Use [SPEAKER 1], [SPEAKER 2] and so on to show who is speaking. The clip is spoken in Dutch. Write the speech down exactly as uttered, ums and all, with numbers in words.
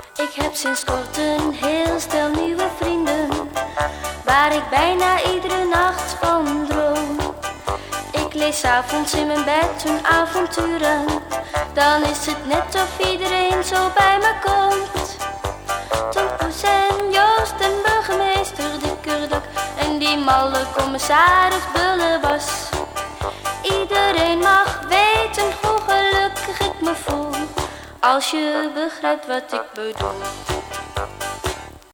[SPEAKER 1] Ik heb sinds kort een heel stel nieuwe vrienden, waar ik bijna iedere nacht van droom. Ik lees 's avonds in mijn bed hun avonturen, dan is het net of iedereen zo bij me komt. Tom Poes en Joost en burgemeester Dikkerdak en die malle commissaris Bullebas. Iedereen mag weten hoe gelukkig ik me voel, als je begrijpt wat ik bedoel.